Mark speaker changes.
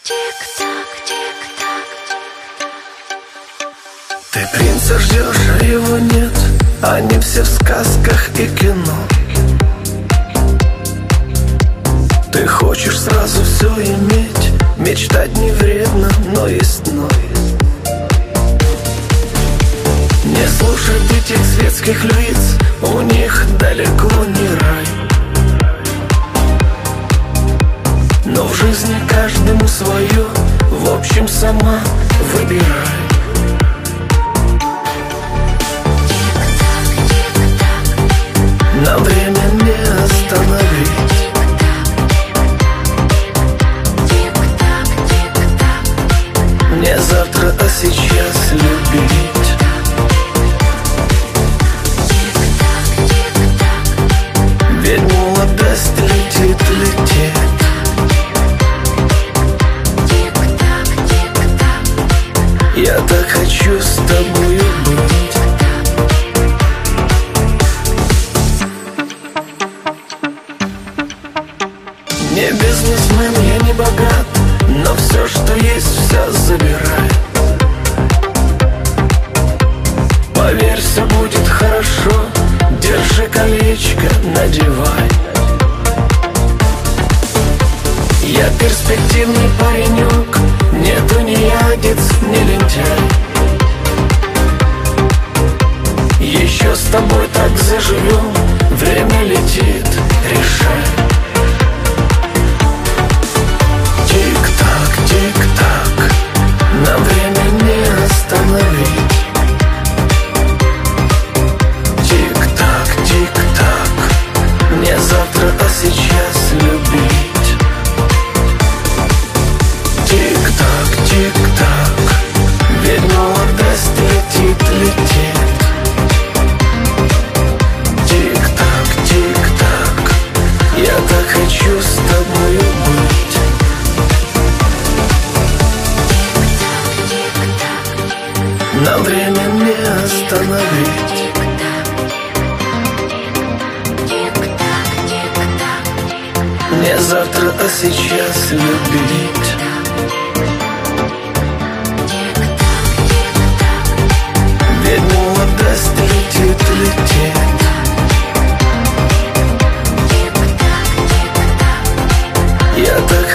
Speaker 1: Тик-так, тик-так.
Speaker 2: Ты принца ждешь, а его нет. Они все в сказках и кино. Ты хочешь сразу все иметь. Мечтать не вредно, но есть но. Не слушай этих светских лиц, у них далеко не рай. Но в жизни каждому свое, в общем сама выбирай. Нам время не остановить. Не завтра, а сейчас любить. Ведь молодость летит, летит. Я так хочу с тобою быть. Не бизнесмен, я не богат, но все, что есть, все забирай. Поверь, все будет хорошо. Держи колечко, надевай. Я перспективный паренек, нету ни ягец, ни лентяй. Еще с тобой так заживем, время летит, решай. Тик-так, тик-так, нам время не остановить. Тик-так, тик-так, не завтра, а сейчас любить. Тик-так, тик-так, ведь молодость летит, летит. Тик-так, тик-так, я так хочу с тобою быть. Нам время не остановить. Не завтра, а сейчас любить. Ведь молодость летит, летит. Я так